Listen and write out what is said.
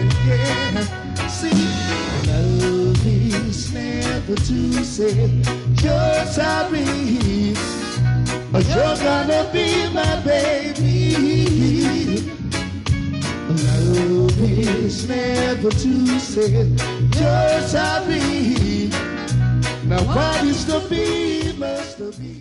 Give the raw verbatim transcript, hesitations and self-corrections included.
again. See, love is never to say you're sorry, or you're gonna be my baby. Love is never to say you're sorry. Now what is to be must be.